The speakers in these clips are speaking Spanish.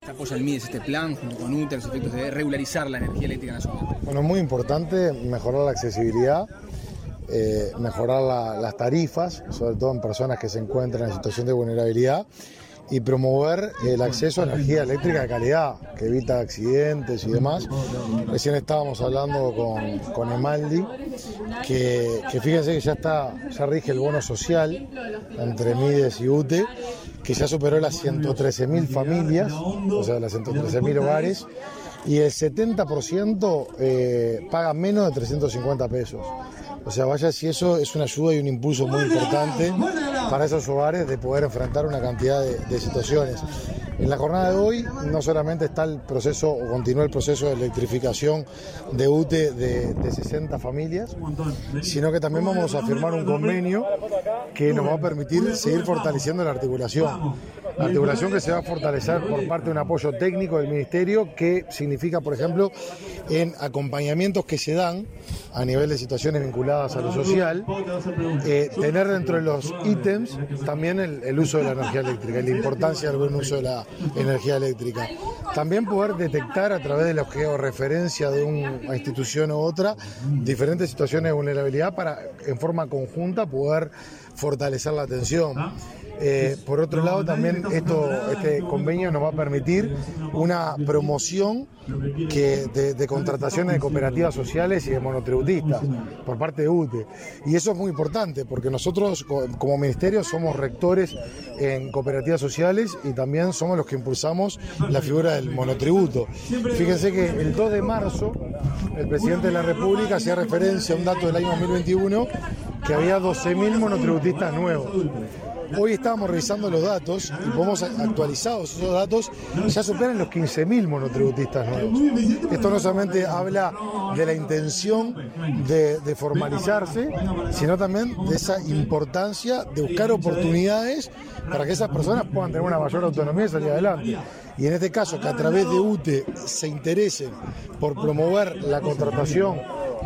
apoya el MIDES este plan junto con UTE a los efectos de regularizar la energía eléctrica nacional? Bueno, muy importante mejorar la accesibilidad, mejorar las tarifas, sobre todo en personas que se encuentran en situación de vulnerabilidad, y promover el acceso a energía eléctrica de calidad, que evita accidentes y demás. Recién estábamos hablando con Emaldi, que fíjense que ya rige el bono social entre MIDES y UTE, que ya superó las 113.000 familias, o sea, las 113.000 hogares, y el 70% paga menos de 350 pesos. O sea, vaya si eso es una ayuda y un impulso muy importante para esos hogares de poder enfrentar una cantidad de situaciones. En la jornada de hoy no solamente está el proceso, o continúa el proceso de electrificación de UTE de 60 familias, sino que también vamos a firmar un convenio que nos va a permitir seguir fortaleciendo la articulación. La articulación que se va a fortalecer por parte de un apoyo técnico del Ministerio, que significa, por ejemplo, en acompañamientos que se dan a nivel de situaciones vinculadas a lo social, tener dentro de los ítems también el uso de la energía eléctrica y la importancia del buen uso de la energía eléctrica. También poder detectar a través de la georreferencia de una institución u otra diferentes situaciones de vulnerabilidad para en forma conjunta poder fortalecer la atención. Por otro lado, también este convenio nos va a permitir una promoción de contrataciones de cooperativas sociales y de monotributistas por parte de UTE. Y eso es muy importante porque nosotros como ministerio somos rectores en cooperativas sociales y también somos los que impulsamos la figura del monotributo. Fíjense que el 2 de marzo el presidente de la República hacía referencia a un dato del año 2021 que había 12.000 monotributistas nuevos. Hoy estábamos revisando los datos y podemos actualizados esos datos, ya superan los 15.000 monotributistas nuevos. Esto no solamente habla de la intención de formalizarse, sino también de esa importancia de buscar oportunidades para que esas personas puedan tener una mayor autonomía y salir adelante. Y en este caso, que a través de UTE se interesen por promover la contratación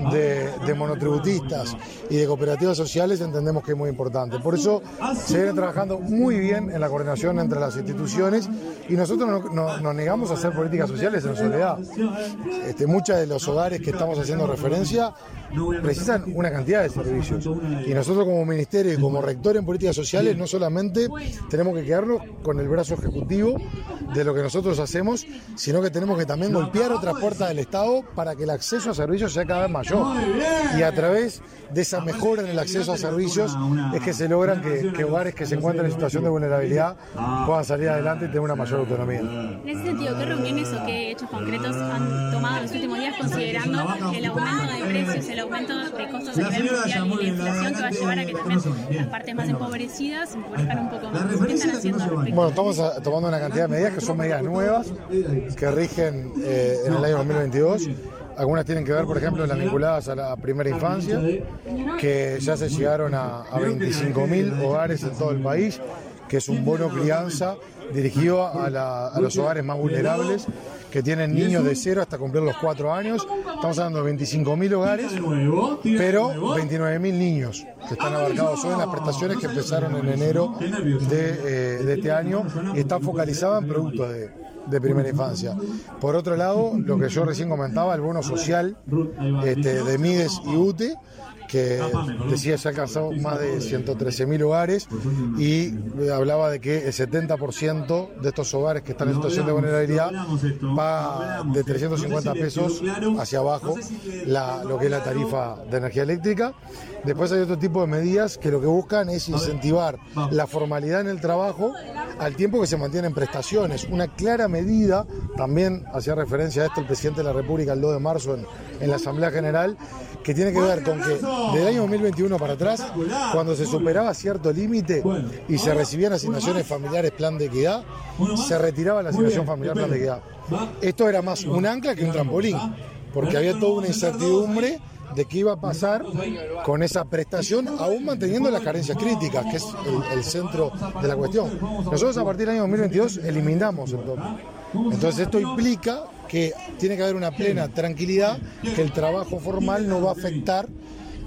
de monotributistas y de cooperativas sociales, entendemos que es muy importante. Por eso se viene trabajando muy bien en la coordinación entre las instituciones y nosotros nos negamos a hacer políticas sociales en soledad. Muchos de los hogares que estamos haciendo referencia precisan una cantidad de servicios y nosotros como ministerio y como rector en políticas sociales no solamente tenemos que quedarnos con el brazo ejecutivo de lo que nosotros hacemos, sino que tenemos que también golpear otras puertas del Estado para que el acceso a servicios sea cada vez mayor. Y a través de esa mejora en el acceso a servicios es que se logran que hogares que se encuentran en situación de vulnerabilidad puedan salir adelante y tener una mayor autonomía. En ese sentido, ¿qué reuniones o qué hechos concretos han tomado en los últimos días considerando el aumento de precios, el aumento de costos a nivel mundial y la inflación que va a llevar a que también las partes más empobrecidas se empobrezcan un poco más? ¿Qué están haciendo al respecto? Bueno, estamos tomando una cantidad de medidas que son medidas nuevas que rigen en el año 2022. Algunas tienen que ver, por ejemplo, las vinculadas a la primera infancia, que ya se llegaron a 25.000 hogares en todo el país, que es un bono crianza dirigido a los hogares más vulnerables, que tienen niños de 0 hasta cumplir los 4 años. Estamos hablando de 25.000 hogares, pero 29.000 niños que están abarcados hoy en las prestaciones que empezaron en enero de este año y están focalizadas en productos de primera infancia. Por otro lado, lo que yo recién comentaba, el bono social de MIDES y UTE, que decía se ha alcanzado más de 113.000 hogares y hablaba de que el 70% de estos hogares que están en situación de vulnerabilidad paga de 350 pesos hacia abajo lo que es la tarifa de energía eléctrica. Después hay otro tipo de medidas que lo que buscan es incentivar la formalidad en el trabajo al tiempo que se mantienen prestaciones. Una clara medida, también hacía referencia a esto el presidente de la República el 2 de marzo en la Asamblea General, que tiene que ver con que del año 2021 para atrás, cuando se superaba cierto límite y se recibían asignaciones familiares plan de equidad, se retiraba la asignación familiar plan de equidad. Esto era más un ancla que un trampolín, porque había toda una incertidumbre de qué iba a pasar con esa prestación, aún manteniendo las carencias críticas, que es el centro de la cuestión. Nosotros a partir del año 2022 eliminamos el tope. Entonces esto implica que tiene que haber una plena tranquilidad, que el trabajo formal no va a afectar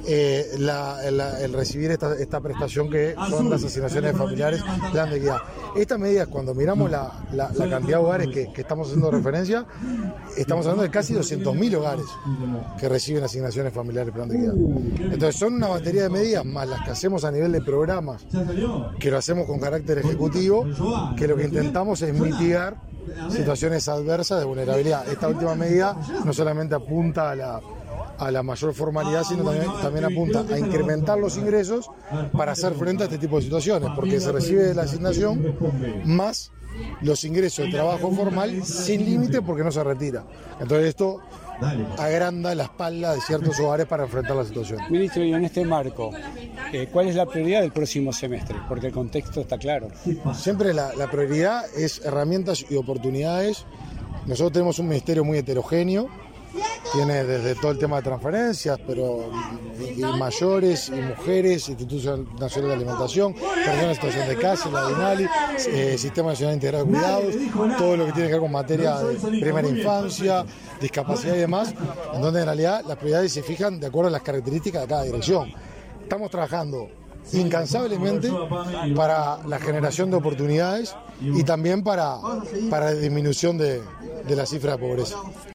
el recibir esta prestación que son las asignaciones familiares plan de equidad. Esta medida, cuando miramos la cantidad de hogares que estamos haciendo referencia, estamos hablando de casi 200.000 hogares que reciben asignaciones familiares plan de equidad. Entonces son una batería de medidas más las que hacemos a nivel de programas, que lo hacemos con carácter ejecutivo, que lo que intentamos es mitigar situaciones adversas de vulnerabilidad. Esta última medida no solamente apunta a la mayor formalidad, sino también apunta a incrementar los ingresos para hacer frente a este tipo de situaciones, porque se recibe de la asignación más los ingresos de trabajo formal sin límite porque no se retira. Entonces esto agranda la espalda de ciertos hogares para enfrentar la situación. Ministro, y en este marco, ¿cuál es la prioridad del próximo semestre? Porque el contexto está claro. Siempre la prioridad es herramientas y oportunidades. Nosotros tenemos un ministerio muy heterogéneo, tiene desde todo el tema de transferencias, pero y mayores y mujeres, Instituto Nacional de Alimentación, personas en situación de calle, la DINALI, Sistema Nacional Integrado de Cuidados, todo lo que tiene que ver con materia de primera infancia, discapacidad y demás, en donde en realidad las prioridades se fijan de acuerdo a las características de cada dirección. Estamos trabajando incansablemente para la generación de oportunidades y también para la disminución de la cifra de pobreza.